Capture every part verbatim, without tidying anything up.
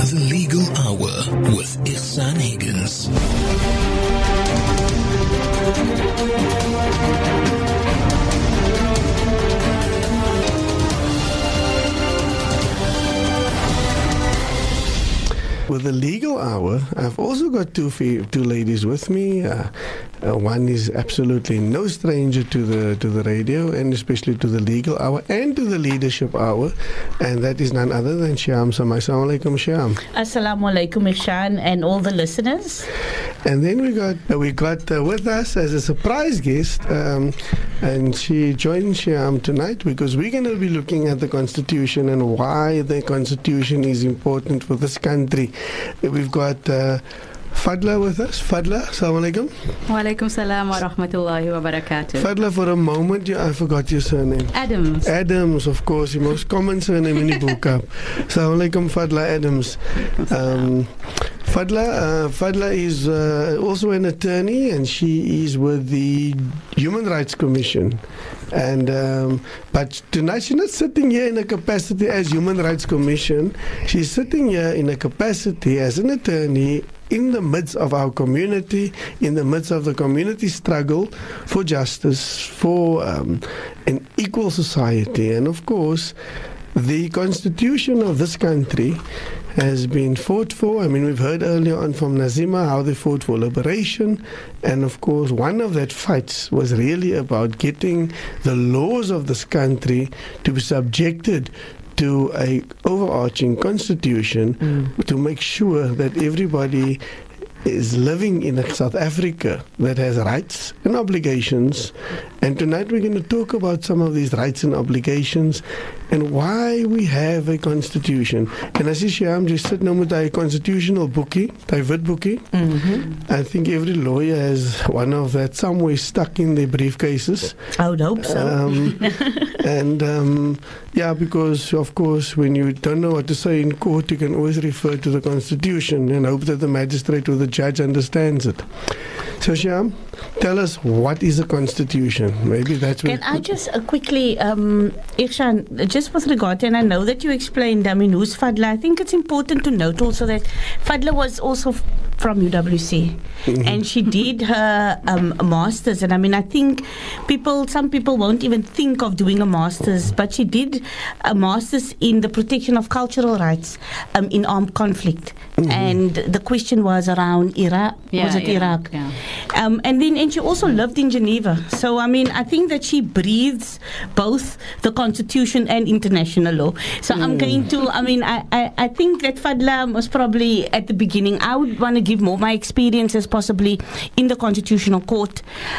The Legal Hour with Ihsan Higgins. With the Legal Hour, I've also got two fe- two ladies with me. Uh, uh, one is absolutely no stranger to the to the radio, and especially to the Legal Hour and to the Leadership Hour, and that is none other than Shyam Samai. Assalamu alaikum, Shyam. Assalamu alaikum, Ihsan, and all the listeners. And then we got uh, we got uh, with us as a surprise guest, um, and she joined Shyam tonight because we're going to be looking at the Constitution and why the Constitution is important for this country. We've got uh, Fadla with us. Fadla, assalamu alaikum. Wa alaikum salam wa rahmatullahi wa barakatuh. Fadla, for a moment, you, I forgot your surname. Adams. Adams, of course, the most common surname in the book up. Assalamu alaikum, Fadla Adams. Um, Fadla, uh, Fadla is uh, also an attorney, and she is with the Human Rights Commission. And um, but tonight she's not sitting here in a capacity as Human Rights Commission. She's sitting here in a capacity as an attorney in the midst of our community, in the midst of the community struggle for justice, for um, an equal society. And of course, the constitution of this country has been fought for. I mean, we've heard earlier on from Nazima how they fought for liberation. And of course, one of that fights was really about getting the laws of this country to be subjected to a overarching constitution mm. to make sure that everybody is living in a South Africa that has rights and obligations. And tonight we're going to talk about some of these rights and obligations and why we have a constitution. En as jy Shyam, jy sit nou met hy constitutional boekie, hy wit boekie. Mm-hmm. I think every lawyer has one of that somewhere stuck in their briefcases. I would hope so. Um, and um, yeah, because of course when you don't know what to say in court, you can always refer to the constitution and hope that the magistrate or the judge understands it. So Shyam, tell us, what is a constitution? Maybe that's what... Can I just uh, quickly, um, Ihsan, just with regard to, and I know that you explained, I mean, who's Fadla? I think it's important to note also that Fadla was also f- from U W C, mm-hmm. and she did her um, master's, and I mean, I think people, some people won't even think of doing a master's, but she did a master's in the protection of cultural rights um, in armed conflict, mm-hmm. and the question was around Iraq, yeah, was it yeah, Iraq? Yeah. Um, and then, and she also lived in Geneva. So, I mean, I think that she breathes both the Constitution and international law. So, mm. I'm going to, I mean, I, I, I think that Fadla was probably at the beginning. I would want to give more my experiences possibly in the Constitutional Court.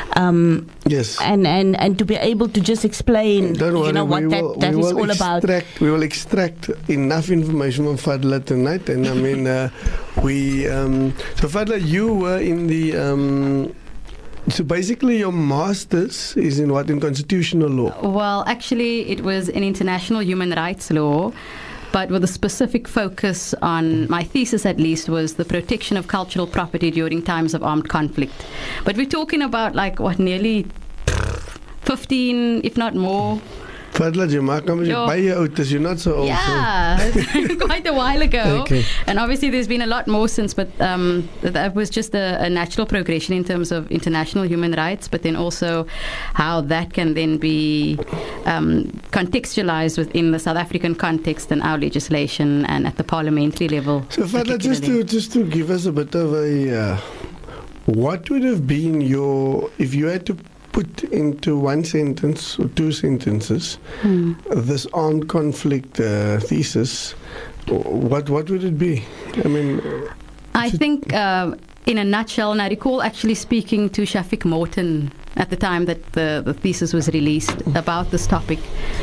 Um, yes. And, and, and to be able to just explain, Don't worry, you know, what will, that, that is all extract, about. We will extract enough information from Fadla tonight. And I mean, uh, we, um, so Fadla, you were in the, um, so basically your master's is in what, in constitutional law? Well, actually it was in international human rights law, but with a specific focus on, my thesis at least, was the protection of cultural property during times of armed conflict. But we're talking about like, what, nearly fifteen, if not more. Fadla, jy maak hom by jou oud, you're not so old. Yeah, so. Quite a while ago. Okay. And obviously there's been a lot more since, but um, that was just a, a natural progression in terms of international human rights, but then also how that can then be um, contextualized within the South African context and our legislation and at the parliamentary level. So Fadla, just to, just to give us a bit of a, uh, what would have been your, if you had to put into one sentence or two sentences mm. this armed conflict uh, thesis, what what would it be? I mean, I think uh, in a nutshell, and I recall actually speaking to Shafiq Morton at the time that the, the thesis was released about this topic.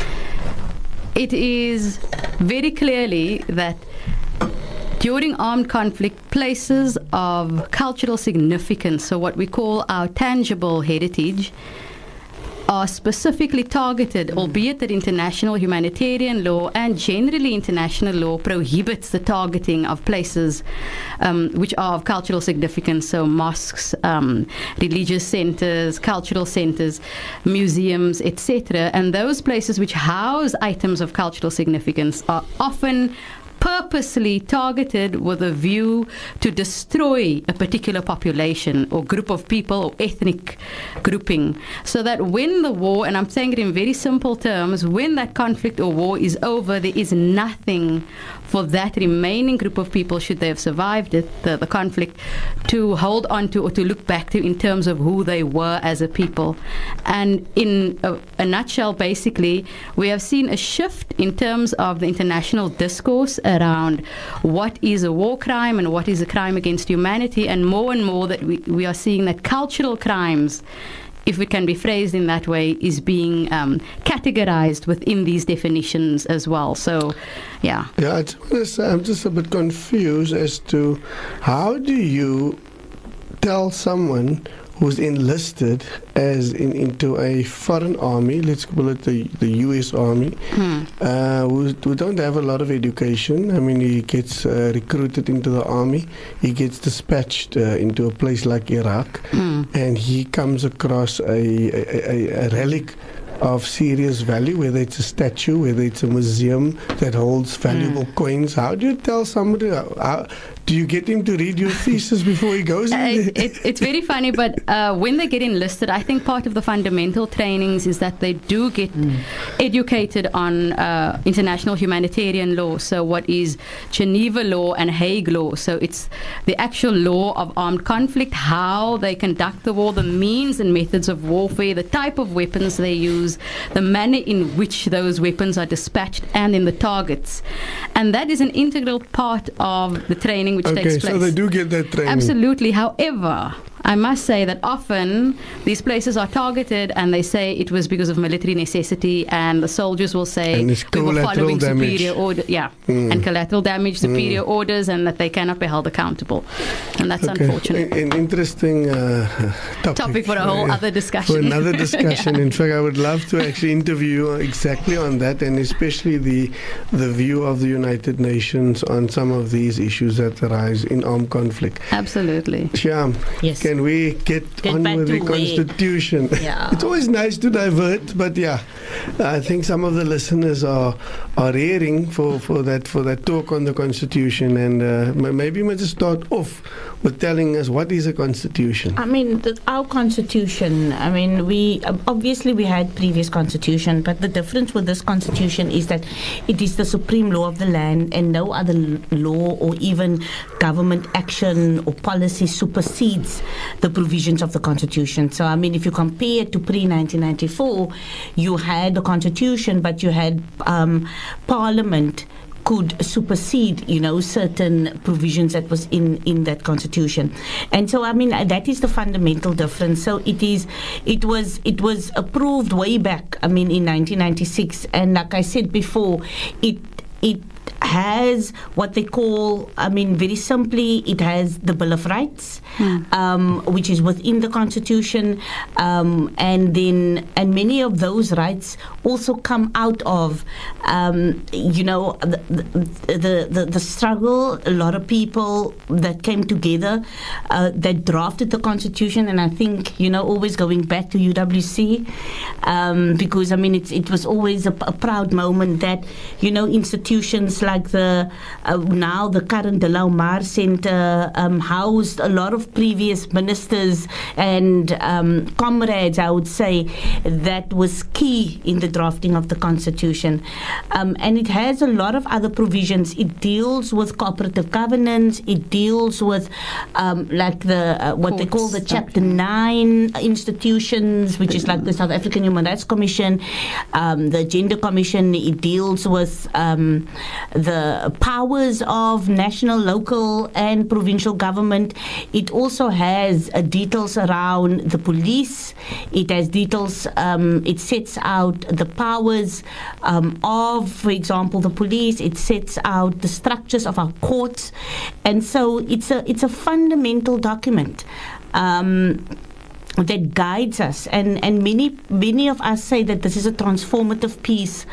It is very clearly that during armed conflict, places of cultural significance, so what we call our tangible heritage, are specifically targeted, albeit that international humanitarian law and generally international law prohibits the targeting of places um, which are of cultural significance, so mosques, um, religious centers, cultural centers, museums, et cetera. And those places which house items of cultural significance are often purposely targeted with a view to destroy a particular population or group of people or ethnic grouping, so that when the war, and I'm saying it in very simple terms, when that conflict or war is over, there is nothing for that remaining group of people, should they have survived it, the, the conflict, to hold on to or to look back to in terms of who they were as a people. And in a, a nutshell, basically, we have seen a shift in terms of the international discourse around what is a war crime and what is a crime against humanity, and more and more that we, we are seeing that cultural crimes, if it can be phrased in that way, is being um, categorized within these definitions as well. So, yeah. Yeah, I just want to say, I'm just a bit confused as to how do you tell someone who's enlisted as in, into a foreign army, let's call it the, the U S Army, hmm. uh, who, who don't have a lot of education. I mean, he gets uh, recruited into the army, he gets dispatched uh, into a place like Iraq, hmm. and he comes across a, a, a, a relic of serious value, whether it's a statue, whether it's a museum that holds valuable mm. coins. How do you tell somebody, how, how, do you get him to read your thesis before he goes in uh, there? It, it's very funny, but uh, when they get enlisted, I think part of the fundamental trainings is that they do get mm. educated on uh, international humanitarian law, so what is Geneva law and Hague law. So it's the actual law of armed conflict, how they conduct the war, the means and methods of warfare, the type of weapons they use, the manner in which those weapons are dispatched, and in the targets. And that is an integral part of the training which okay, takes place. So they do get that training. Absolutely. However, I must say that often these places are targeted and they say it was because of military necessity, and the soldiers will say we were following damage. superior order, yeah, mm. and collateral damage, superior mm. orders, and that they cannot be held accountable. And that's okay. unfortunate. An interesting uh, topic. Topic for a whole uh, other discussion. For another discussion. yeah. In fact, I would love to actually interview exactly on that, and especially the the view of the United Nations on some of these issues that arise in armed conflict. Absolutely. Shyam, yes. Can we get, get on with the Constitution? Yeah. It's always nice to divert, but yeah, I think some of the listeners are are rearing for, for that for that talk on the Constitution, and uh, maybe we just start off with telling us what is a Constitution. I mean, the, our Constitution. I mean, we obviously we had previous Constitution, but the difference with this Constitution is that it is the supreme law of the land, and no other law or even government action or policy supersedes the provisions of the Constitution. So, I mean, if you compare it to pre nineteen ninety-four, you had the Constitution, but you had um, Parliament could supersede, you know, certain provisions that was in, in that Constitution. And so, I mean, that is the fundamental difference. So it is, it was, it was approved way back, I mean, in nineteen ninety-six. And like I said before, it, it has what they call, I mean, very simply, it has the Bill of Rights, mm. um, which is within the Constitution, um, and then and many of those rights also come out of, um, you know, the the, the the struggle. A lot of people that came together uh, that drafted the Constitution, and I think, you know, always going back to U W C, um, because I mean, it's, it was always a, a proud moment that, you know, institutions like Like the uh, now the current De La Mar Center um, housed a lot of previous ministers and um, comrades, I would say, that was key in the drafting of the Constitution. Um, and it has a lot of other provisions. It deals with cooperative governance. It deals with um, like the uh, what Courts, they call the Chapter nine institutions, which is like the South African Human Rights Commission, um, the Gender Commission. It deals with um, the powers of national, local, and provincial government. It also has uh, details around the police. It has details, um, it sets out the powers um, of, for example, the police. It sets out the structures of our courts. And so it's a, it's a fundamental document. Um, that guides us, and, and many many of us say that this is a transformative piece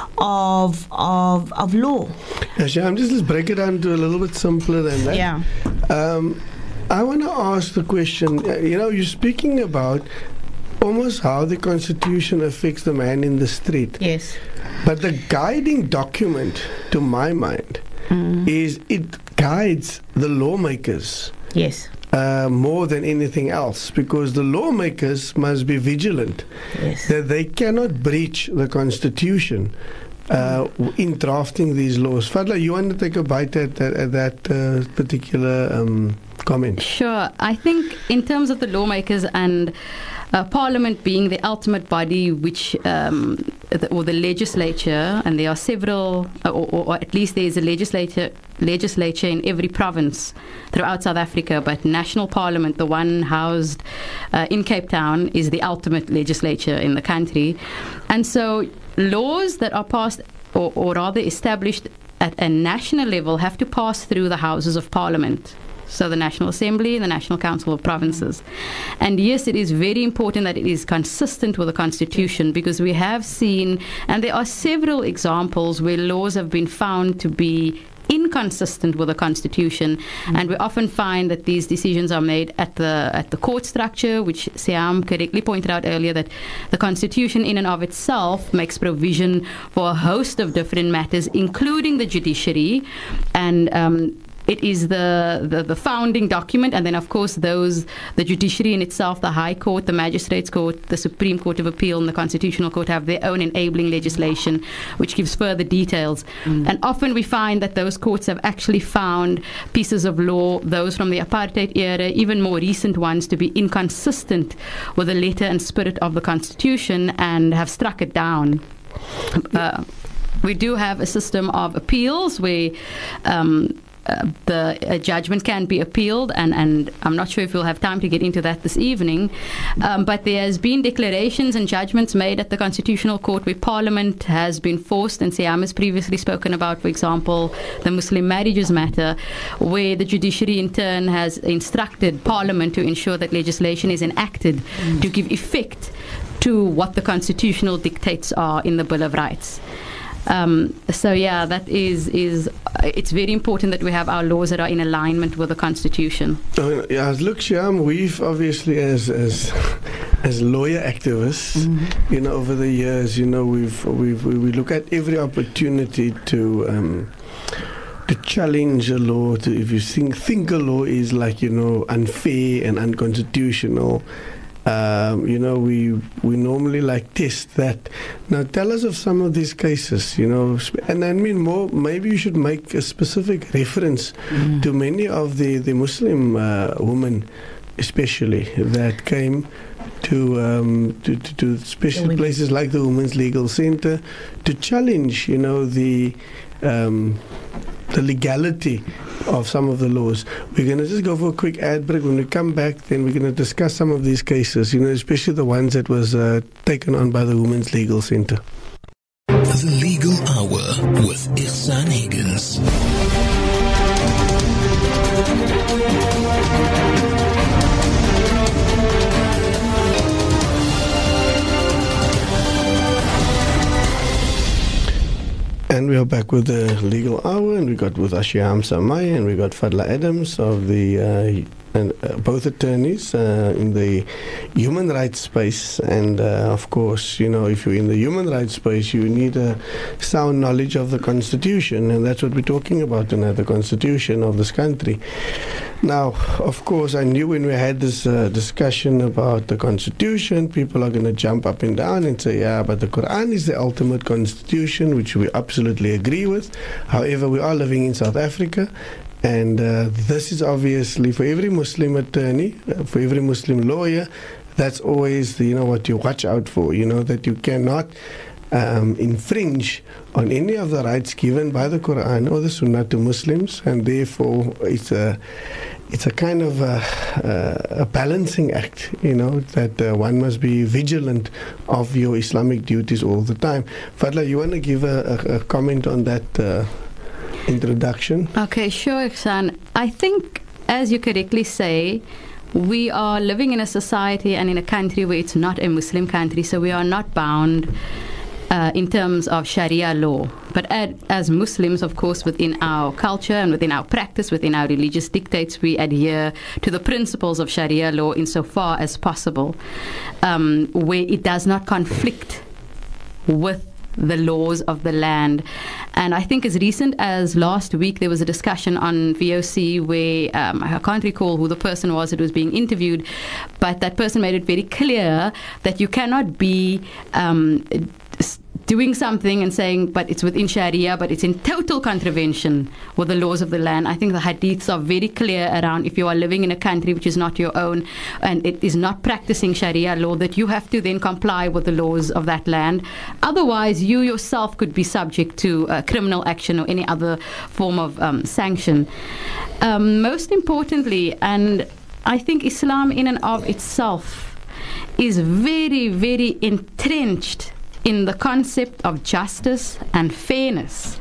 of of of law. Yeah, Shyam, just let's break it down to a little bit simpler than that. Yeah. Um, I want to ask the question, you know, you're speaking about almost how the Constitution affects the man in the street. Yes. But the guiding document, to my mind, mm. is it guides the lawmakers. Yes. Uh, more than anything else, because the lawmakers must be vigilant yes. that they cannot breach the Constitution uh, in drafting these laws. Fadla, you want to take a bite at, at, at that uh, particular um, comment? Sure. I think in terms of the lawmakers and uh, Parliament being the ultimate body, which um, the, or the legislature, and there are several, or, or, or at least there is a legislature legislature in every province throughout South Africa, but National Parliament, the one housed uh, in Cape Town, is the ultimate legislature in the country. And so laws that are passed, or, or rather established at a national level, have to pass through the Houses of Parliament. So the National Assembly, the National Council of Provinces. And yes, it is very important that it is consistent with the Constitution, because we have seen, and there are several examples where laws have been found to be inconsistent with the Constitution, mm-hmm. and we often find that these decisions are made at the at the court structure, which Siam correctly pointed out earlier, that the Constitution in and of itself makes provision for a host of different matters, including the judiciary, and um, it is the, the, the founding document, and then of course those, the judiciary in itself, the High Court, the Magistrates Court, the Supreme Court of Appeal and the Constitutional Court have their own enabling legislation which gives further details. Mm. And often we find that those courts have actually found pieces of law, those from the apartheid era, even more recent ones, to be inconsistent with the letter and spirit of the Constitution, and have struck it down. Uh, we do have a system of appeals where um, Uh, the uh, judgment can be appealed, and, and I'm not sure if we'll have time to get into that this evening, um, but there has been declarations and judgments made at the Constitutional Court where Parliament has been forced, and Siam has previously spoken about, for example, the Muslim marriages matter, where the judiciary in turn has instructed Parliament to ensure that legislation is enacted mm. to give effect to what the constitutional dictates are in the Bill of Rights. Um, so yeah, that is is uh, it's very important that we have our laws that are in alignment with the Constitution. Uh, yeah, look, Shyam, we've obviously as as as lawyer activists, mm-hmm. you know, over the years, you know, we've we've we, we look at every opportunity to um, to challenge a law. To if you think think a law is like, you know, unfair and unconstitutional. Um, you know, we we normally like test that. Now, tell us of some of these cases, you know, and I mean more, maybe you should make a specific reference mm. to many of the, the Muslim uh, women, especially, that came to, um, to, to, to special places like the Women's Legal Center to challenge, you know, the um, the legality of some of the laws. We're going to just go for a quick ad break. When we come back, then we're going to discuss some of these cases, you know, especially the ones that was uh, taken on by the Women's Legal Center. The Legal Hour with Ihsan Higgins. And we are back with the Legal Hour, and we got with Shyam Samai, and we got Fadla Adams of the uh, and uh, both attorneys uh, in the human rights space. And uh, of course, you know, if you're in the human rights space, you need a sound knowledge of the Constitution, and that's what we're talking about tonight, the Constitution of this country. Now, of course, I knew when we had this uh, discussion about the Constitution, people are going to jump up and down and say, yeah, but the Quran is the ultimate constitution, which we absolutely agree with. However, we are living in South Africa, and uh, this is obviously for every Muslim attorney, uh, for every Muslim lawyer, that's always, the, you know, what you watch out for, you know, that you cannot um, infringe on any of the rights given by the Quran or the Sunnah to Muslims, and therefore it's a it's a kind of a, a, a balancing act, you know, that uh, one must be vigilant of your Islamic duties all the time. Fadla, you want to give a, a, a comment on that uh, introduction? Okay, sure, Ihsan. I think, as you correctly say, we are living in a society and in a country where it's not a Muslim country, so we are not bound Uh, in terms of Sharia law. But ad, as Muslims, of course, within our culture and within our practice, within our religious dictates, we adhere to the principles of Sharia law insofar as possible, um, where it does not conflict with the laws of the land. And I think as recent as last week, there was a discussion on V O C where um, I can't recall who the person was that was being interviewed, but that person made it very clear that you cannot be um, doing something and saying, but it's within Sharia, but it's in total contravention with the laws of the land. I think the hadiths are very clear around if you are living in a country which is not your own and it is not practicing Sharia law, that you have to then comply with the laws of that land. Otherwise, you yourself could be subject to uh, criminal action or any other form of um, sanction. Um, most importantly, and I think Islam in and of itself is very, very entrenched in the concept of justice and fairness.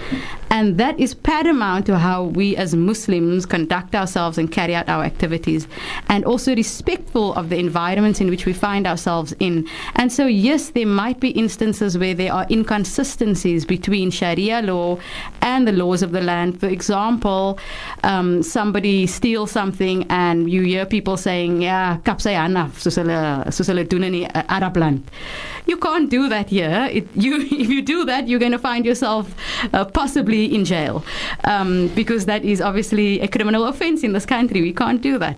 And that is paramount to how we as Muslims conduct ourselves and carry out our activities, and also respectful of the environments in which we find ourselves in. And so, yes, there might be instances where there are inconsistencies between Sharia law and the laws of the land. For example, um, somebody steals something and you hear people saying, yeah, kapsayana, soos hulle soos hulle doen in die Arab land. You can't do that here. It, you, if you do that, you're going to find yourself uh, possibly in jail, um, because that is obviously a criminal offense in this country. We can't do that.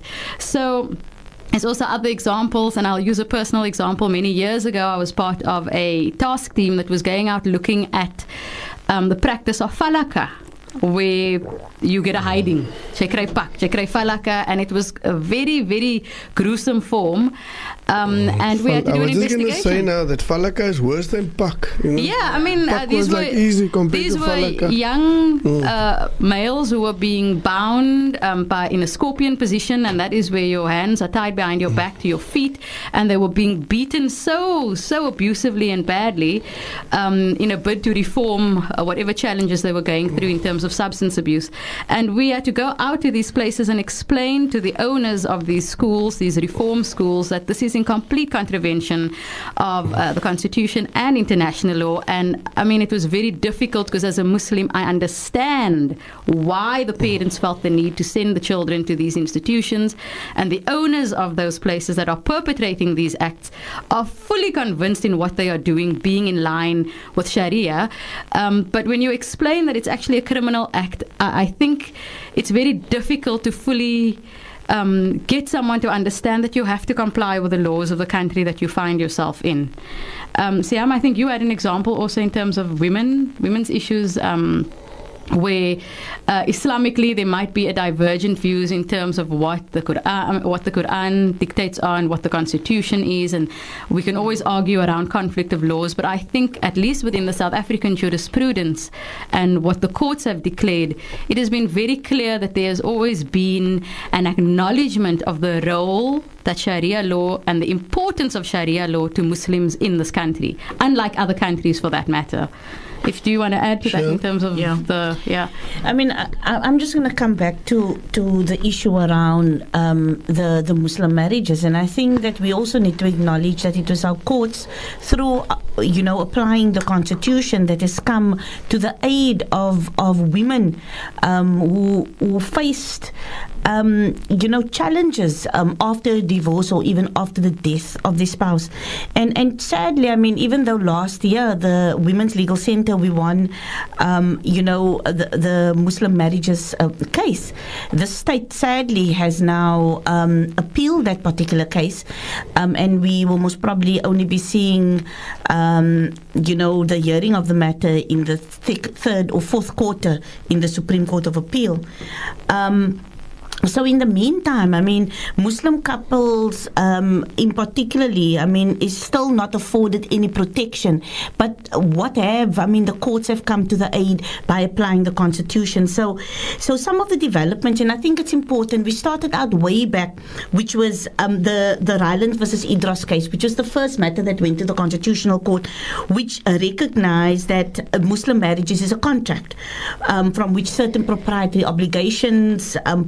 So there's also other examples, and I'll use a personal example. Many years ago, I was part of a task team that was going out looking at um, the practice of falaka, where you get a hiding, jy kry pak, jy kry falaka, and it was a very, very gruesome form. Um, and we had to do an investigation. I was just going to say now that falaka is worse than pak. You know? Yeah, I mean, uh, these were, like easy compared these to were falaka. young mm. uh, males who were being bound um, by in a scorpion position, and that is where your hands are tied behind your back to your feet, and they were being beaten so, so abusively and badly um, in a bid to reform uh, whatever challenges they were going through in terms of substance abuse. And we had to go out to these places and explain to the owners of these schools, these reform schools, that this is in complete contravention of uh, the Constitution and international law. And I mean, it was very difficult because as a Muslim, I understand why the parents felt the need to send the children to these institutions, and the owners of those places that are perpetrating these acts are fully convinced in what they are doing being in line with Sharia. Um, but when you explain that it's actually a criminal act, I, I think it's very difficult to fully Um, get someone to understand that you have to comply with the laws of the country that you find yourself in. Um, Siam, I think you had an example also in terms of women, women's issues, um, where uh, Islamically there might be a divergent views in terms of what the Quran, what the Quran dictates on, what the Constitution is, and we can always argue around conflict of laws. But I think at least within the South African jurisprudence and what the courts have declared, it has been very clear that there has always been an acknowledgement of the role that Sharia law and the importance of Sharia law to Muslims in this country, unlike other countries for that matter. If do you want to add to sure. that in terms of yeah. the yeah? I mean, I, I'm just going to come back to to the issue around um, the the Muslim marriages, and I think that we also need to acknowledge that it was our courts through uh, you know applying the Constitution that has come to the aid of of women um, who who faced. Um, you know, challenges um, after divorce or even after the death of the spouse. And and sadly, I mean, even though last year the Women's Legal Center, we won, um, you know, the, the Muslim marriages uh, case, the state sadly has now um, appealed that particular case, um, and we will most probably only be seeing, um, you know, the hearing of the matter in the th- third or fourth quarter in the Supreme Court of Appeal. Um, So in the meantime, I mean, Muslim couples, um, in particularly, I mean, is still not afforded any protection. But what have, I mean, the courts have come to the aid by applying the Constitution. So, so some of the developments, and I think it's important, we started out way back, which was um, the, the Ryland versus Idros case, which was the first matter that went to the Constitutional Court, which uh, recognized that uh, Muslim marriages is a contract um, from which certain proprietary obligations um, flow.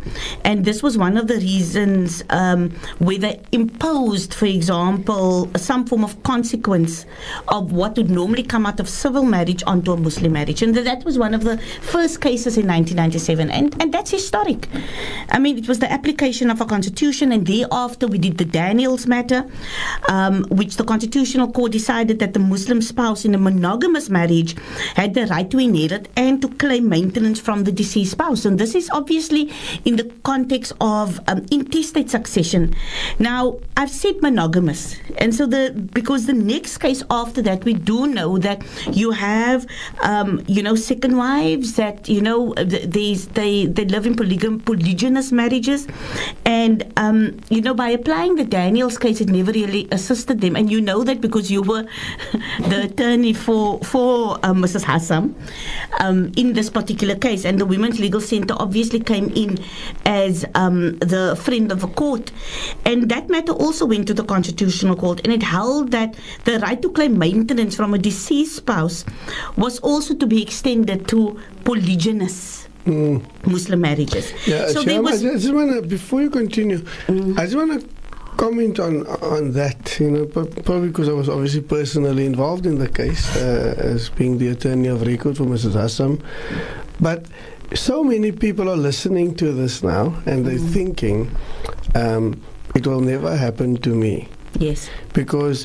And this was one of the reasons um, where they imposed, for example, some form of consequence of what would normally come out of civil marriage onto a Muslim marriage. And that was one of the first cases in nineteen ninety-seven. And, and that's historic. I mean, it was the application of a constitution, and thereafter we did the Daniels matter, um, which the Constitutional Court decided that the Muslim spouse in a monogamous marriage had the right to inherit and to claim maintenance from the deceased spouse. And this is obviously in the context of um, intestate succession. Now, I've said monogamous, and so the because the next case after that, we do know that you have, um, you know, second wives that, you know, these they they live in polygam, polygynous marriages, and um, you know, by applying the Daniels case, it never really assisted them. And you know that because you were the attorney for for uh, Missus Hassam um, in this particular case, and the Women's Legal Centre obviously came in as um, the friend of the court, and that matter also went to the Constitutional Court, and it held that the right to claim maintenance from a deceased spouse was also to be extended to polygynous mm. Muslim marriages. Yeah, so Shyam, there was, I just want to, before you continue, mm. I just want to comment on on that, you know, probably because I was obviously personally involved in the case uh, as being the attorney of record for Missus Hassam, but so many people are listening to this now and they're mm. thinking um, it will never happen to me. Yes. Because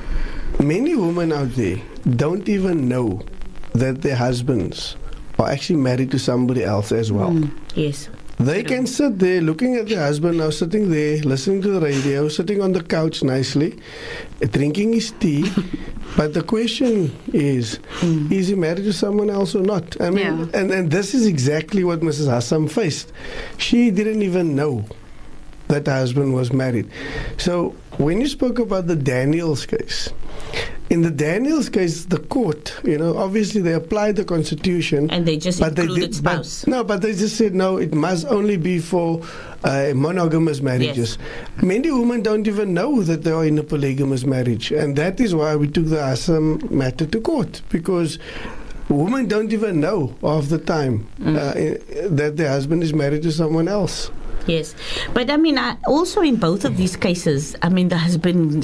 many women out there don't even know that their husbands are actually married to somebody else as well. Mm. Yes. They can sit there looking at their husband now, sitting there, listening to the radio, sitting on the couch nicely, drinking his tea. But the question is, mm. is he married to someone else or not? I mean, yeah. and, and this is exactly what Missus Hassam faced. She didn't even know that her husband was married. So when you spoke about the Daniels case, in the Daniels case, the court, you know, obviously they applied the Constitution. And they just but included they did, spouse. But, no, but they just said, no, it must only be for uh, monogamous marriages. Yes. Many women don't even know that they are in a polygamous marriage. And that is why we took the Hassam matter to court, because women don't even know half the time mm. uh, that their husband is married to someone else. Yes. But I mean, I, also in both of these cases, I mean, the husband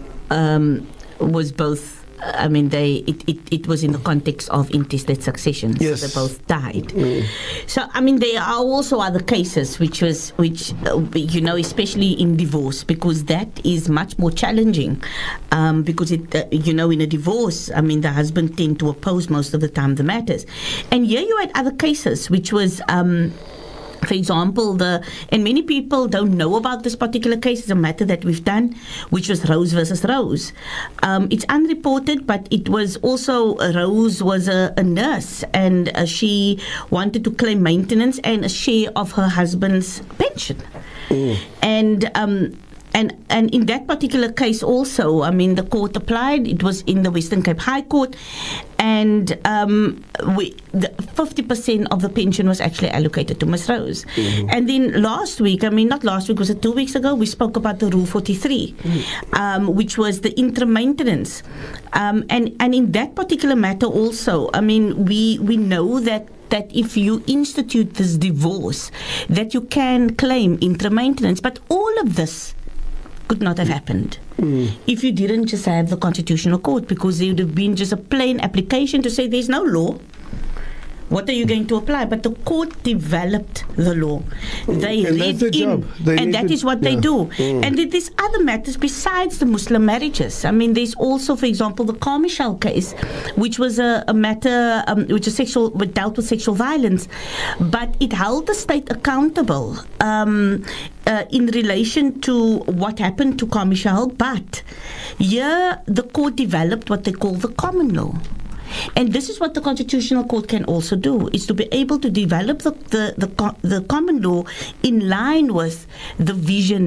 um, was both, I mean, they it, it, it was in the context of intestate succession. Yes. So they both died. Mm. So, I mean, there are also other cases which was, which, uh, you know, especially in divorce, because that is much more challenging. Um, because, it, uh, you know, in a divorce, I mean, the husband tend to oppose most of the time the matters. And here you had other cases, which was... Um, For example, the and many people don't know about this particular case. It's a matter that we've done, which was Rose versus Rose. Um, it's unreported, but it was also Rose was a, a nurse, and uh, she wanted to claim maintenance and a share of her husband's pension. Mm. And um, And and in that particular case also, I mean, the court applied. It was in the Western Cape High Court, and um, we, the fifty percent of the pension was actually allocated to Miss Rose. Mm-hmm. And then last week, I mean, not last week, was it two weeks ago? We spoke about the Rule forty-three, mm-hmm. um, which was the interim maintenance. Um, and and in that particular matter also, I mean, we we know that. that if you institute this divorce, that you can claim interim maintenance. But all of this could not have happened mm. if you didn't just have the Constitutional Court, because there would have been just a plain application to say there's no law. What are you going to apply? But the court developed the law. They and read that's the in, job. They and that to, is what yeah. they do. Mm. And there's other matters besides the Muslim marriages. I mean, there's also, for example, the Carmichael case, which was a, a matter um, which is sexual, which dealt with sexual violence, but it held the state accountable um, uh, in relation to what happened to Carmichael. But here, the court developed what they call the common law. And this is what the Constitutional Court can also do, is to be able to develop the, the, the, the common law in line with the vision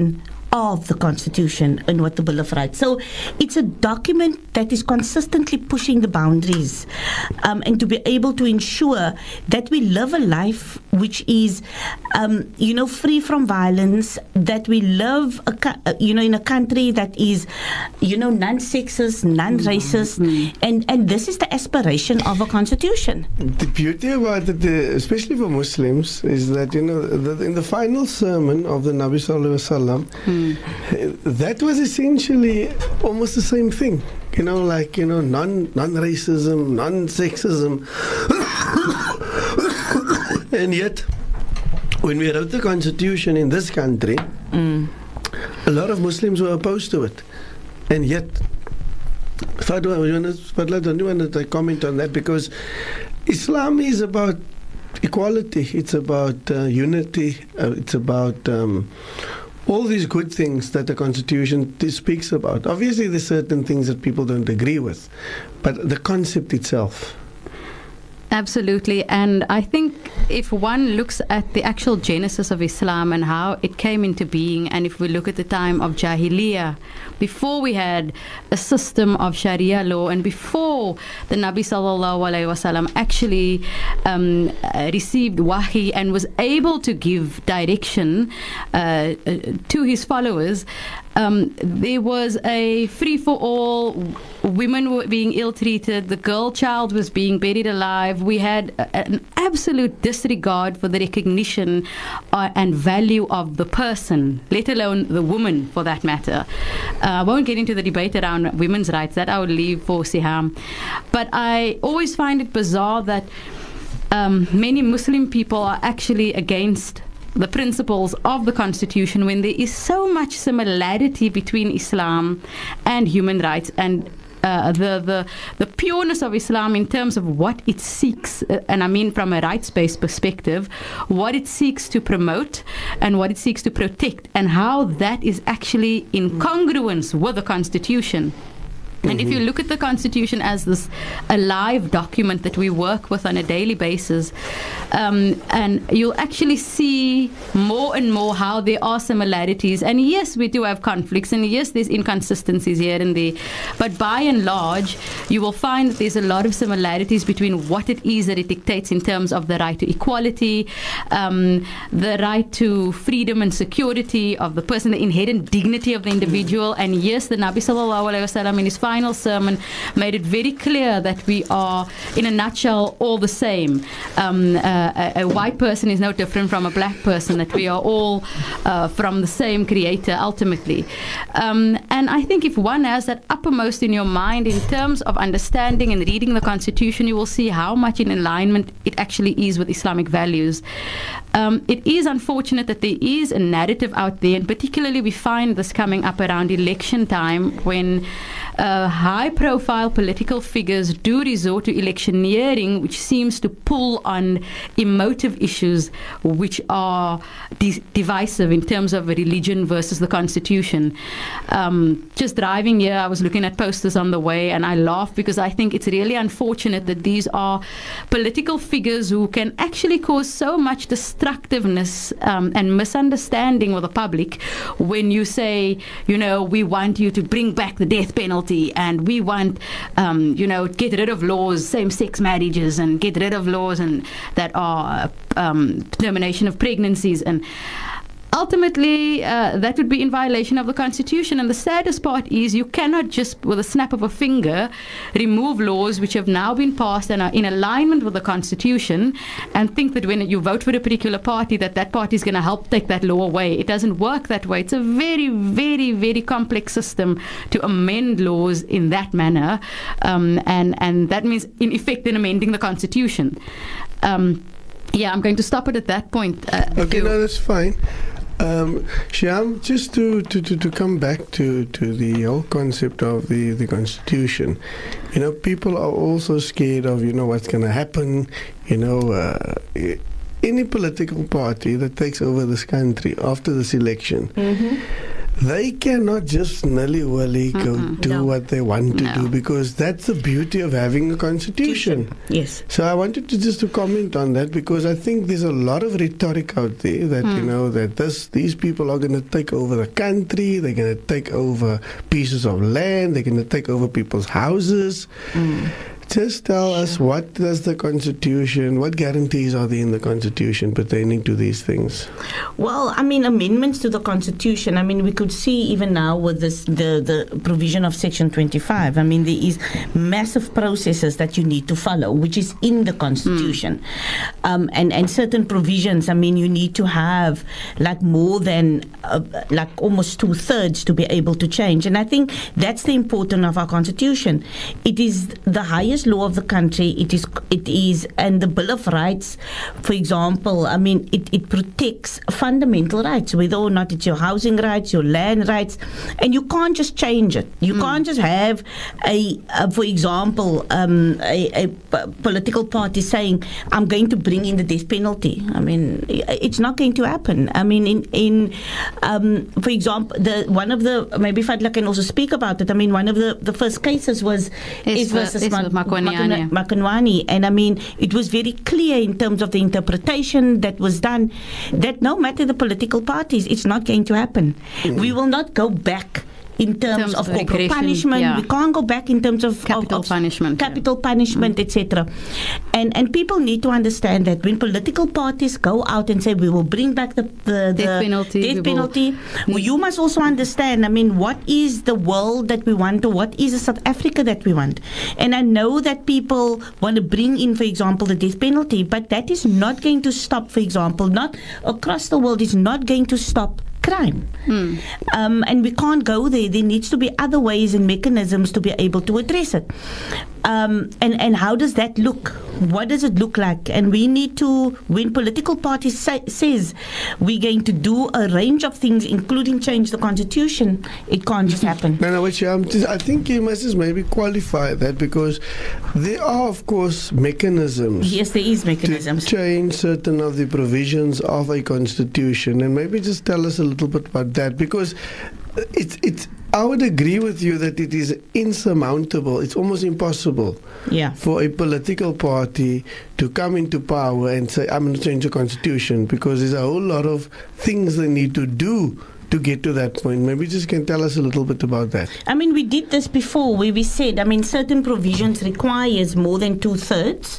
of the Constitution and what the Bill of Rights. So it's a document that is consistently pushing the boundaries um, and to be able to ensure that we live a life which is, um, you know, free from violence, that we live, a, you know, in a country that is, you know, non-sexist, non-racist, mm-hmm. and, and this is the aspiration of a constitution. The beauty about it, uh, especially for Muslims, is that, you know, the, in the final sermon of the Nabi Sallallahu Alaihi Wasallam, mm. that was essentially almost the same thing. You know, like, you know, non, non-racism, non-sexism. And yet, when we wrote the Constitution in this country, mm. a lot of Muslims were opposed to it. And yet, Fadla, don't you want to comment on that? Because Islam is about equality, it's about uh, unity, uh, it's about um, all these good things that the Constitution speaks about. Obviously, there's certain things that people don't agree with, but the concept itself. Absolutely. And I think if one looks at the actual genesis of Islam and how it came into being, and if we look at the time of Jahiliyyah, before we had a system of Sharia law and before the Nabi Sallallahu Alaihi Wasallam actually um, uh, received wahi and was able to give direction uh, uh, to his followers, Um, there was a free-for-all. Women were being ill-treated. The girl child was being buried alive. We had a, an absolute disregard for the recognition uh, and value of the person, let alone the woman, for that matter. Uh, I won't get into the debate around women's rights. That I would leave for Siham. But I always find it bizarre that um, many Muslim people are actually against the principles of the Constitution when there is so much similarity between Islam and human rights and uh, the, the the pureness of Islam in terms of what it seeks, uh, and I mean from a rights-based perspective, what it seeks to promote and what it seeks to protect, and how that is actually in congruence with the Constitution. And mm-hmm. if you look at the Constitution as this alive document that we work with on a daily basis, um, and you'll actually see more and more how there are similarities. And yes, we do have conflicts, and yes, there's inconsistencies here and there. But by and large, you will find that there's a lot of similarities between what it is that it dictates in terms of the right to equality, um, the right to freedom and security of the person, the inherent dignity of the individual. And yes, the Nabi Sallallahu Alaihi Wasallam in his final sermon made it very clear that we are, in a nutshell, all the same. Um, uh, a, a white person is no different from a black person, that we are all uh, from the same creator, ultimately. Um, and I think if one has that uppermost in your mind in terms of understanding and reading the Constitution, you will see how much in alignment it actually is with Islamic values. Um, it is unfortunate that there is a narrative out there, and particularly we find this coming up around election time when uh, high-profile political figures do resort to electioneering, which seems to pull on emotive issues which are de- divisive in terms of religion versus the Constitution. Um, just driving here, I was looking at posters on the way, and I laugh because I think it's really unfortunate that these are political figures who can actually cause so much destructiveness um, and misunderstanding with the public when you say, you know, we want you to bring back the death penalty, and we want, um, you know, get rid of laws, same-sex marriages, and get rid of laws and that are um, termination of pregnancies. And ultimately, uh, that would be in violation of the Constitution. And the saddest part is you cannot just, with a snap of a finger, remove laws which have now been passed and are in alignment with the Constitution and think that when you vote for a particular party, that that party is going to help take that law away. It doesn't work that way. It's a very, very, very complex system to amend laws in that manner. Um, and, and that means, in effect, then amending the Constitution. Um, yeah, I'm going to stop it at that point. Uh, okay, no, that's fine. Um, Shyam, just to, to, to, to come back to, to the whole concept of the, the Constitution, you know, people are also scared of, you know, what's going to happen, you know, uh, any political party that takes over this country after this election, mm-hmm. they cannot just nilly-willy go Mm-mm. do No. what they want to No. do, because that's the beauty of having a constitution. Yes. So I wanted to just to comment on that, because I think there's a lot of rhetoric out there that you know that this these people are going to take over the country, they're going to take over pieces of land, they're going to take over people's houses. Just tell us, what does the Constitution, what guarantees are there in the Constitution pertaining to these things? Well, I mean, amendments to the Constitution, I mean, we could see even now with this the, the provision of Section twenty-five, I mean, there is massive processes that you need to follow, which is in the Constitution. Mm. Um, and, and certain provisions, I mean, you need to have like more than, uh, like almost two-thirds to be able to change. And I think that's the importance of our Constitution. It is the highest law of the country. It is, it is, and the Bill of Rights, for example, I mean, it, it protects fundamental rights, whether or not it's your housing rights, your land rights, and you can't just change it. You mm. can't just have a, a for example, um, a, a p- political party saying, I'm going to bring in the death penalty. I mean, it's not going to happen. I mean, in, in um, for example, the one of the, maybe Fadla can also speak about it, I mean, one of the, the first cases was Is versus Makonwane. Makonwane, and I mean, it was very clear in terms of the interpretation that was done that no matter the political parties, it's not going to happen. Mm-hmm. We will not go back in terms, in terms of, of corporal punishment. Yeah. We can't go back in terms of capital of, of punishment, capital yeah. punishment, mm-hmm. et cetera. And and people need to understand that when political parties go out and say we will bring back the the, the death penalty, death penalty well, you must also understand. I mean, what is the world that we want, or what is the South Africa that we want? And I know that people want to bring in, for example, the death penalty, but that is not going to stop. For example, not across the world, is not going to stop crime. Hmm. Um, and we can't go there. There needs to be other ways and mechanisms to be able to address it. Um, and, and how does that look? What does it look like? And we need to, when political parties say, says we're going to do a range of things, including change the Constitution, it can't just happen. No, no, which, um, I think you must just maybe qualify that, because there are, of course, mechanisms. Yes, there is mechanisms. To change certain of the provisions of a Constitution. And maybe just tell us a little bit about that, because it's it's I would agree with you that it is insurmountable. It's almost impossible yeah. for a political party to come into power and say, I'm going to change the Constitution, because there's a whole lot of things they need to do to get to that point. Maybe just can tell us a little bit about that. I mean, we did this before, where we said, I mean, certain provisions requires more than two-thirds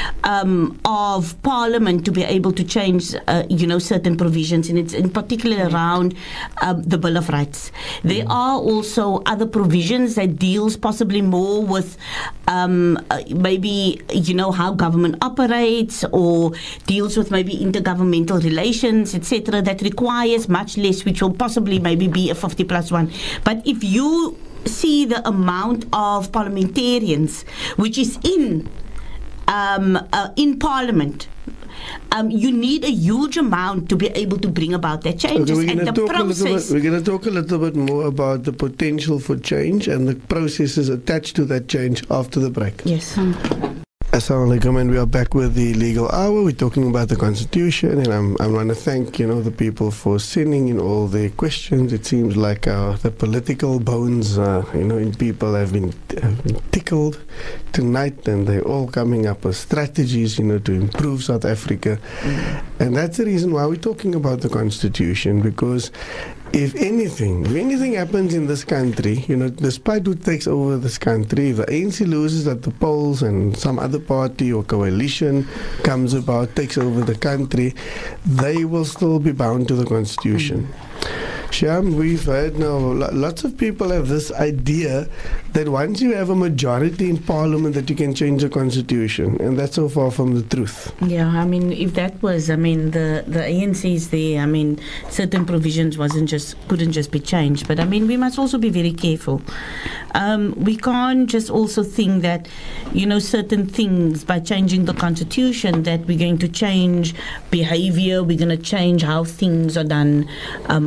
um, of Parliament to be able to change, uh, you know, certain provisions, and it's in particular around um, the Bill of Rights. There mm. are also other provisions that deals possibly more with um, uh, maybe, you know, how government operates, or deals with maybe intergovernmental relations, et cetera, that requires much less, which will possibly maybe be a fifty plus one. But if you see the amount of parliamentarians which is in um, uh, in Parliament, Um, you need a huge amount to be able to bring about that changes. Okay, and the process. Bit, we're going to talk a little bit more about the potential for change and the processes attached to that change after the break. Yes. Assalamu alaikum, and we are back with the Legal Hour. We're talking about the Constitution, and I'm, I want to thank, you know, the people for sending in all their questions. It seems like uh, the political bones, uh, you know, in people have been, have been tickled tonight, and they're all coming up with strategies, you know, to improve South Africa. Mm. And that's the reason why we're talking about the Constitution, because if anything, if anything happens in this country, you know, despite who takes over this country, if the A N C loses at the polls and some other party or coalition comes about, takes over the country, they will still be bound to the Constitution. Mm. Sham, we've heard now, lots of people have this idea that once you have a majority in Parliament that you can change the Constitution, and that's so far from the truth. Yeah, I mean, if that was, I mean, the, the A N C is there, I mean, certain provisions wasn't just, couldn't just be changed, but I mean, we must also be very careful. Um, we can't just also think that, you know, certain things, by changing the Constitution, that we're going to change behavior, we're going to change how things are done um, on the ground.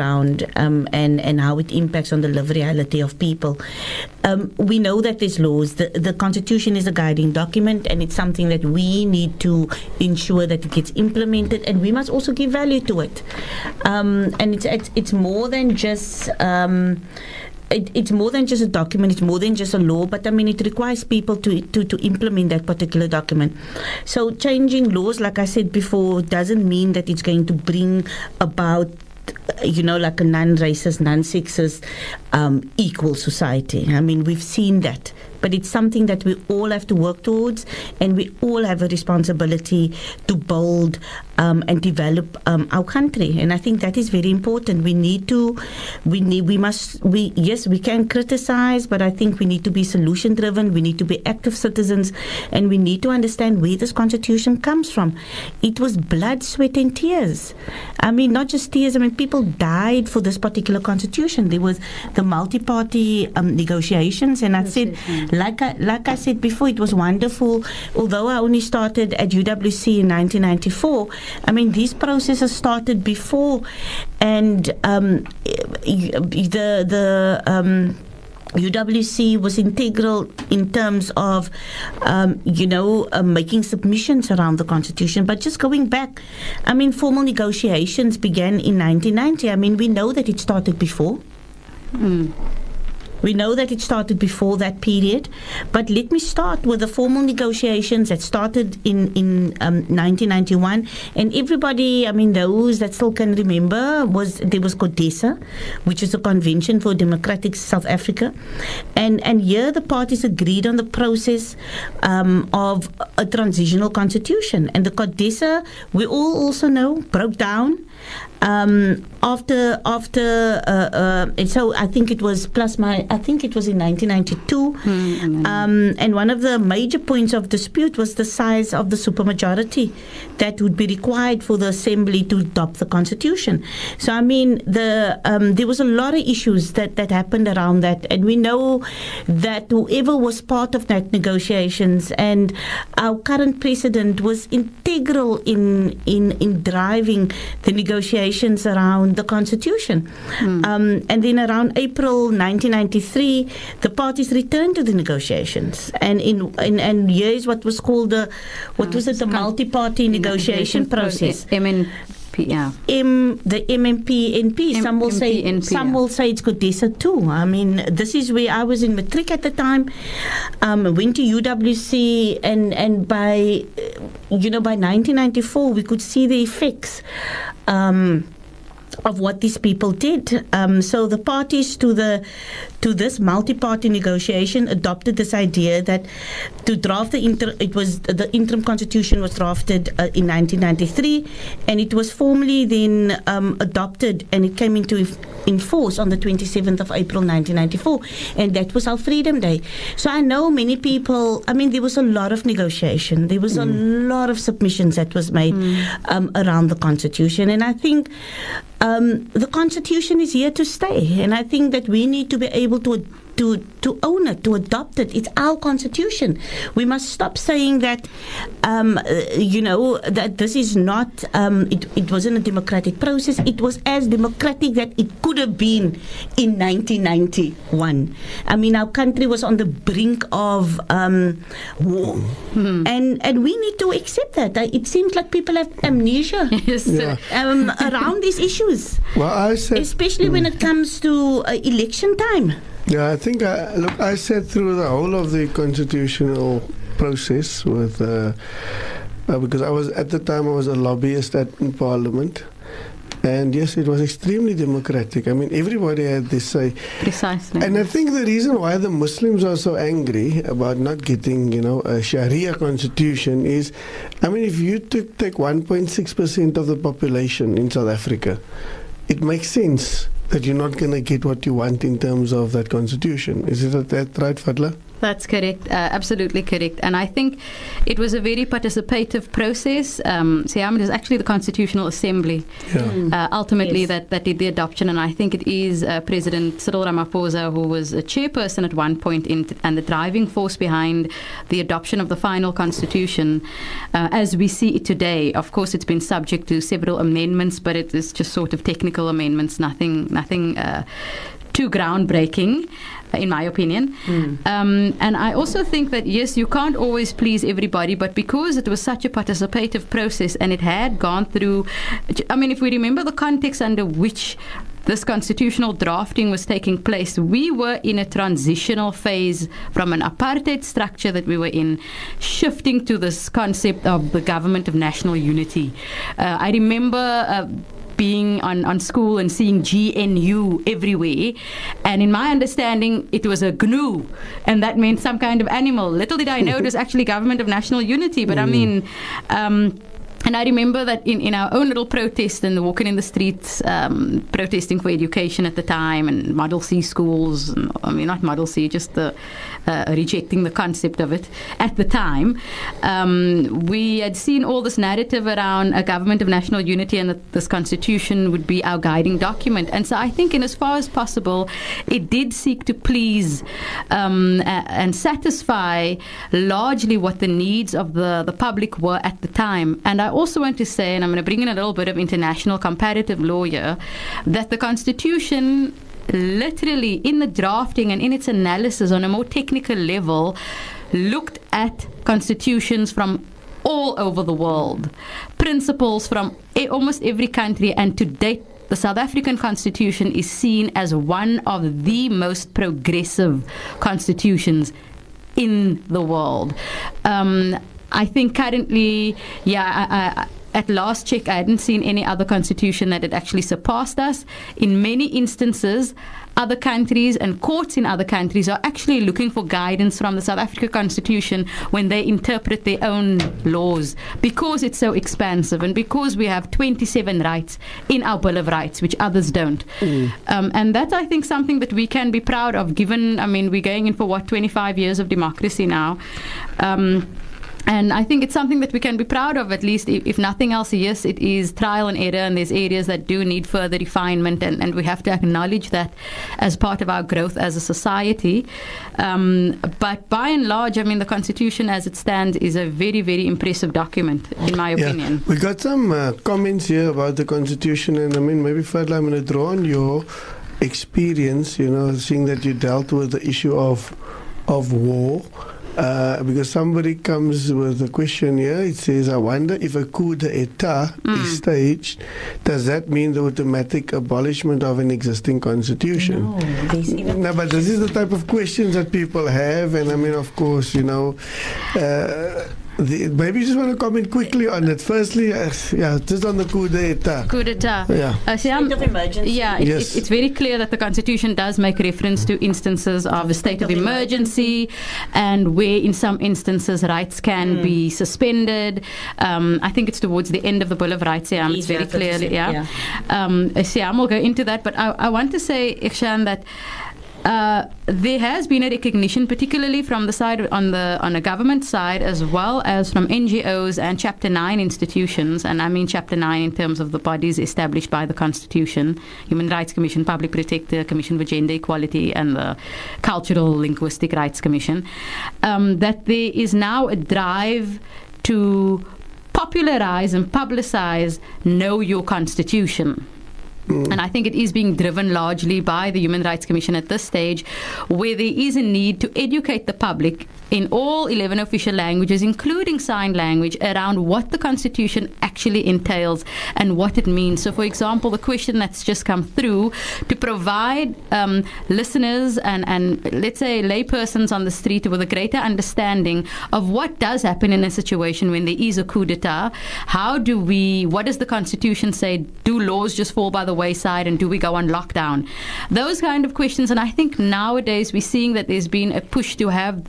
ground um, and, and how it impacts on the lived reality of people. Um, we know that there's laws. The, the Constitution is a guiding document, and it's something that we need to ensure that it gets implemented, and we must also give value to it. Um, and it's, it's, it's more than just... Um, It, it's more than just a document, it's more than just a law, but I mean, it requires people to, to, to implement that particular document. So changing laws, like I said before, doesn't mean that it's going to bring about, you know, like a non-racist, non-sexist, um, equal society. I mean, we've seen that. But it's something that we all have to work towards, and we all have a responsibility to build um, and develop um, our country. And I think that is very important. We need to, we need, we must, we yes, we can criticize, but I think we need to be solution-driven. We need to be active citizens, and we need to understand where this Constitution comes from. It was blood, sweat, and tears. I mean, not just tears. I mean, people died for this particular Constitution. There was the multi-party um, negotiations, and I said. Like I, like I said before, it was wonderful. Although I only started at U W C in nineteen ninety-four, I mean, these processes started before, and um, the the um, U W C was integral in terms of, um, you know, uh, making submissions around the Constitution. But just going back, I mean, formal negotiations began in nineteen ninety. I mean, we know that it started before. Mm. We know that it started before that period, but let me start with the formal negotiations that started in, in um, nineteen ninety-one. And everybody, I mean, those that still can remember, was there was CODESA, which is a Convention for Democratic South Africa. And, and here the parties agreed on the process um, of a transitional constitution. And the CODESA, we all also know, broke down. Um, after after uh, uh, and so I think it was plus my I think it was in nineteen ninety-two, mm-hmm. um, and one of the major points of dispute was the size of the supermajority that would be required for the assembly to adopt the Constitution. So I mean, the um, there was a lot of issues that, that happened around that, and we know that whoever was part of that negotiations and our current president was integral in in in driving the negotiations around the Constitution. Mm. Um, and then around April nineteen ninety-three, the parties returned to the negotiations. And in, in and here is what was called the, what uh, was it, the multi-party negotiation process. M N P, yeah. M, the M M P N P. M- some will say M P N P, some yeah. will say it's CODESA too. I mean, this is where I was in matric at the time. Um, went to U W C, and and by you know by nineteen ninety-four we could see the effects. Um, of what these people did. Um, so the parties to the to this multi-party negotiation adopted this idea that to draft the inter it was the interim constitution was drafted uh, in nineteen ninety-three, and it was formally then um, adopted, and it came into in force on the twenty-seventh of April nineteen ninety-four, and that was our Freedom Day. So I know many people, I mean, there was a lot of negotiation, there was mm. a lot of submissions that was made mm. um, around the Constitution, and I think um, the Constitution is here to stay, and I think that we need to be able to to to own it, to adopt it. It's our Constitution. We must stop saying that, um, you know, that this is not, um, it, it wasn't a democratic process. It was as democratic that it could have been in nineteen ninety-one. I mean, our country was on the brink of um, war. Mm-hmm. And, and we need to accept that. It seems like people have amnesia yes. yeah. um, around these issues. Well, I said, especially mm. when it comes to uh, election time. Yeah, I think, I, look, I sat through the whole of the constitutional process with, uh, uh, because I was, at the time, I was a lobbyist at, in Parliament. And yes, it was extremely democratic. I mean, everybody had this say. Precisely. And I think the reason why the Muslims are so angry about not getting, you know, a Sharia constitution is, I mean, if you took, take one point six percent of the population in South Africa, it makes sense that you're not going to get what you want in terms of that constitution. Is it that right, Fadla? That's correct, uh, absolutely correct. And I think it was a very participative process. Um, Siam, it is actually the Constitutional Assembly Yeah. uh, ultimately Yes. that, that did the adoption. And I think it is uh, President Cyril Ramaphosa who was a chairperson at one point in, and the driving force behind the adoption of the final Constitution uh, as we see it today. Of course, it's been subject to several amendments, but it is just sort of technical amendments, nothing, nothing uh, too groundbreaking, in my opinion. Mm. Um, and I also think that, yes, you can't always please everybody, but because it was such a participative process and it had gone through, I mean, if we remember the context under which this constitutional drafting was taking place, we were in a transitional phase from an apartheid structure that we were in, shifting to this concept of the government of national unity. Uh, I remember uh, being on, on school and seeing G N U everywhere. And in my understanding, it was a G N U, and that meant some kind of animal. Little did I know it was actually Government of National Unity. But mm. I mean, um, and I remember that in, in our own little protest and walking in the streets, um, protesting for education at the time and Model C schools, and, I mean, not Model C, just the, uh, rejecting the concept of it at the time. Um, we had seen all this narrative around a government of national unity and that this constitution would be our guiding document. And so I think in as far as possible, it did seek to please um, a- and satisfy largely what the needs of the, the public were at the time. And I also want to say, and I'm going to bring in a little bit of international comparative law here, that the Constitution literally in the drafting and in its analysis on a more technical level looked at constitutions from all over the world, principles from a- almost every country, and to date the South African Constitution is seen as one of the most progressive constitutions in the world. Um, I think currently, yeah, I, I, at last check, I hadn't seen any other constitution that had actually surpassed us. In many instances, other countries and courts in other countries are actually looking for guidance from the South African Constitution when they interpret their own laws, because it's so expansive and because we have twenty-seven rights in our Bill of Rights, which others don't. Mm. Um, and that's, I think, something that we can be proud of, given, I mean, we're going in for, what, twenty-five years of democracy now. Um, And I think it's something that we can be proud of, at least, if, if nothing else. Yes, it is trial and error, and there's areas that do need further refinement, and, and we have to acknowledge that as part of our growth as a society. Um, but by and large, I mean, the Constitution as it stands is a very, very impressive document, in my yeah. opinion. We got some uh, comments here about the Constitution, and I mean, maybe Fadla, I'm going to draw on your experience, you know, seeing that you dealt with the issue of of war. Uh, because somebody comes with a question here. It says, I wonder if a coup d'etat mm. is staged, does that mean the automatic abolishment of an existing constitution? No, no, but this is the type of questions that people have. And I mean, of course, you know, uh, the, maybe you just want to comment quickly on it. Firstly, uh, yeah, just on the coup d'etat. Coup d'etat. Yeah. Uh, see, um, state of emergency. Yeah, it, yes. it, it's very clear that the Constitution does make reference to instances of a state of emergency, and where in some instances rights can mm. be suspended. Um, I think it's towards the end of the Bill of Rights. Yeah, it's very clearly. Yeah. yeah. Um, Siam will go into that, but I, I want to say, Ikshan, that Uh, there has been a recognition, particularly from the side on the on the government side, as well as from N G Os and Chapter nine institutions, and I mean Chapter nine in terms of the bodies established by the Constitution: Human Rights Commission, Public Protector, Commission for Gender Equality, and the Cultural Linguistic Rights Commission. Um, that there is now a drive to popularize and publicize Know Your Constitution. Mm. And I think it is being driven largely by the Human Rights Commission at this stage, where there is a need to educate the public in all eleven official languages, including sign language, around what the Constitution actually entails and what it means. So, for example, the question that's just come through, to provide um, listeners and, and, let's say, laypersons on the street with a greater understanding of what does happen in a situation when there is a coup d'etat. How do we, what does the Constitution say? Do laws just fall by the wayside, and do we go on lockdown? Those kind of questions. And I think nowadays we're seeing that there's been a push to have this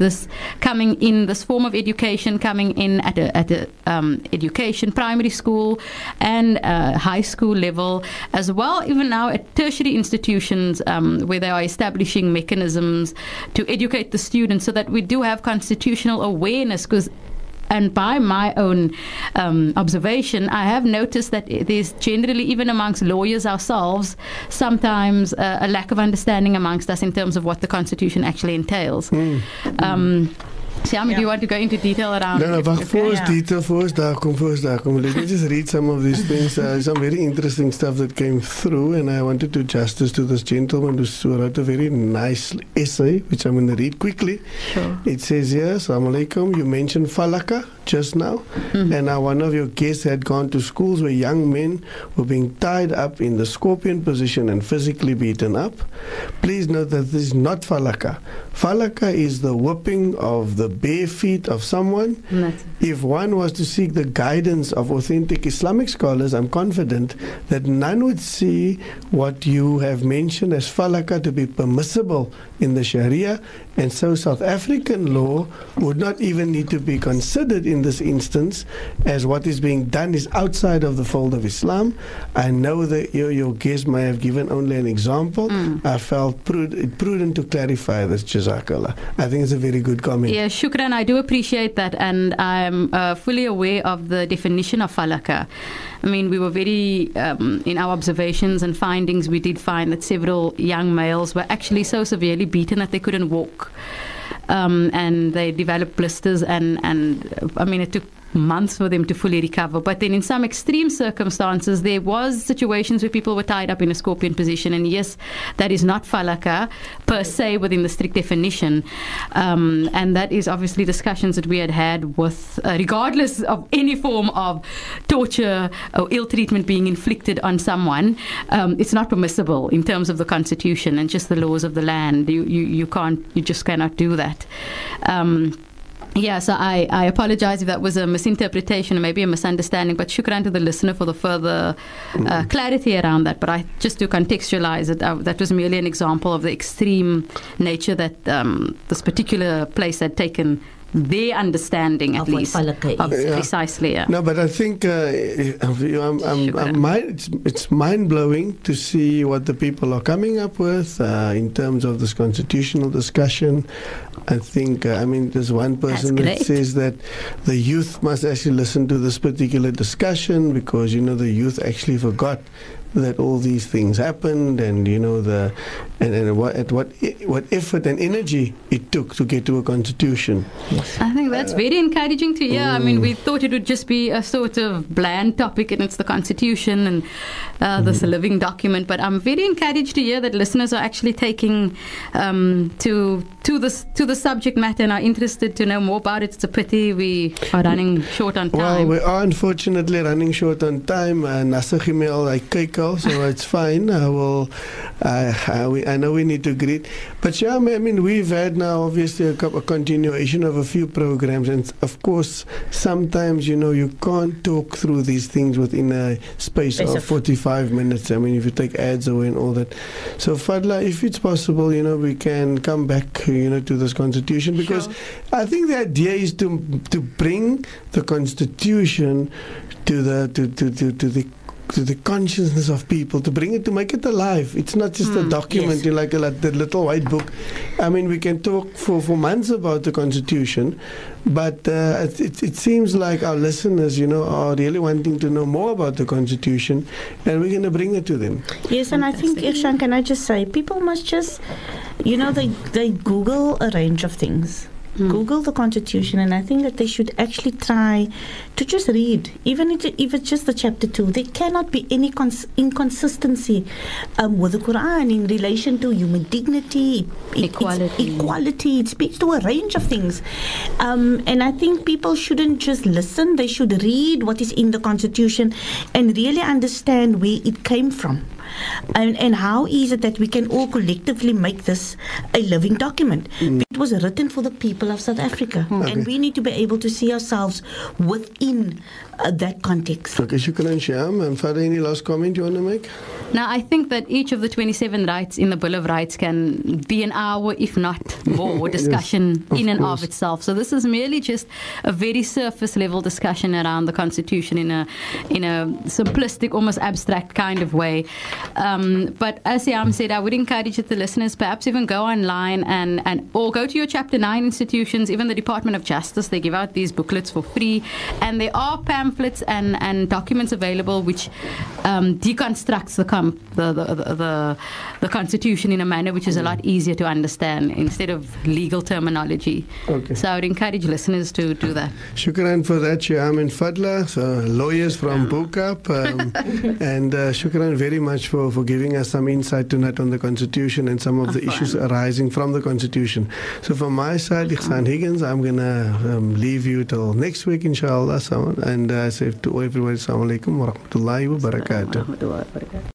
coming in this form of education, coming in at a, at a um, education, primary school and uh, high school level, as well even now at tertiary institutions um, where they are establishing mechanisms to educate the students so that we do have constitutional awareness. Because and by my own um, observation, I have noticed that there's generally, even amongst lawyers ourselves, sometimes uh, a lack of understanding amongst us in terms of what the Constitution actually entails. Mm. Um, Siam, yeah. do you want to go into detail around? No, no, but for us yeah. detail, for us daar kom, for us daar kom. Let me just read some of these things. Uh, some very interesting stuff that came through, and I wanted to do justice to this gentleman who wrote a very nice essay, which I'm going to read quickly. Sure. It says here, Assalamu alaikum, you mentioned falaka just now, mm-hmm. and now one of your guests had gone to schools where young men were being tied up in the scorpion position and physically beaten up. Please note that this is not falaka. Falaka is the whipping of the bare feet of someone. That's if one was to seek the guidance of authentic Islamic scholars, I'm confident that none would see what you have mentioned as falaka to be permissible in the Sharia, and so South African law would not even need to be considered in this instance, as what is being done is outside of the fold of Islam. I know that your, your guest may have given only an example. Mm. I felt prud- prudent to clarify this. Jazakallah. I think it's a very good comment. Yeah, shukran. I do appreciate that, and I'm uh, fully aware of the definition of falaka. I mean, we were very, um, in our observations and findings, we did find that several young males were actually so severely beaten that they couldn't walk. Um, and they developed blisters, and, and I mean, it took months for them to fully recover. But then in some extreme circumstances, there was situations where people were tied up in a scorpion position. And yes, that is not falaka per se within the strict definition. Um, and that is obviously discussions that we had had with, uh, regardless of any form of torture or ill treatment being inflicted on someone, um, it's not permissible in terms of the Constitution and just the laws of the land. You, you, you can't, you just cannot do that. Um, Yeah, so I, I apologize if that was a misinterpretation or maybe a misunderstanding, but shukran to the listener for the further uh, clarity around that. But I just to contextualize it, uh, that was merely an example of the extreme nature that um, this particular place had taken their understanding, at of least, of yeah. precisely. Yeah. No, but I think uh, I'm, I'm, I'm mind, it's, it's mind-blowing to see what the people are coming up with uh, in terms of this constitutional discussion. I think, uh, I mean, there's one person that says that the youth must actually listen to this particular discussion because, you know, the youth actually forgot that all these things happened, and you know the and, and what at what what effort and energy it took to get to a constitution. I think that's very encouraging to hear. Mm. I mean, we thought it would just be a sort of bland topic, and it's the Constitution and uh, this mm. living document. But I'm very encouraged to hear that listeners are actually taking um, to to this to the subject matter and are interested to know more about it. It's a pity we are running short on time. Well, we are unfortunately running short on time. Uh, Nasser Gimel, I kijk al, so it's fine. I will. Uh, uh, we, I know we need to greet, but yeah, I mean, we've had now obviously a, a continuation of a few programs, and of course, sometimes you know you can't talk through these things within a space of forty-five minutes. I mean, if you take ads away and all that. So, Fadla, if it's possible, you know, we can come back, you know, to this constitution, because sure. I think the idea is to to bring the constitution to the to to to, to the to the consciousness of people, to bring it, to make it alive. It's not just mm, a document, yes. like a, like the little white book. I mean, we can talk for, for months about the Constitution, but uh, it, it, it seems like our listeners, you know, are really wanting to know more about the Constitution, and we're going to bring it to them. Yes, and I think, Irshan, can I just say, people must just, you know, they, they Google a range of things. Mm. Google the Constitution, and I think that they should actually try to just read, even if, if it's just the chapter two. There cannot be any cons- inconsistency um, with the Quran in relation to human dignity, it, equality. equality. It speaks to a range of things, um, and I think people shouldn't just listen. They should read what is in the Constitution and really understand where it came from. And, and how is it that we can all collectively make this a living document? Mm. It was written for the people of South Africa, okay. and we need to be able to see ourselves within uh, that context. Okay, shukran, Shyam. And Farah, any last comment you want to make? Now, I think that each of the twenty-seven rights in the Bill of Rights can be an hour, if not more, discussion yes, in and course. of itself. So this is merely just a very surface level discussion around the Constitution in a in a simplistic, almost abstract kind of way. Um, but as Siam said, I would encourage the listeners perhaps even go online and, and or go to your Chapter nine institutions, even the Department of Justice. They give out these booklets for free, and there are pamphlets and, and documents available which um, deconstructs the Com- the, the, the, the, the Constitution in a manner which is a lot easier to understand instead of legal terminology. Okay. So I would encourage listeners to do that. Shukran for that, Shyam and Fadla, so lawyers from Bokap. Um, and uh, shukran very much for, for giving us some insight tonight on the Constitution and some of the issues arising from the Constitution. So from my side, Ihsan Higgins, I'm going to um, leave you till next week, inshallah. So, and uh, say to everybody, Assalamu alaikum wa rahmatullahi wa barakatuh.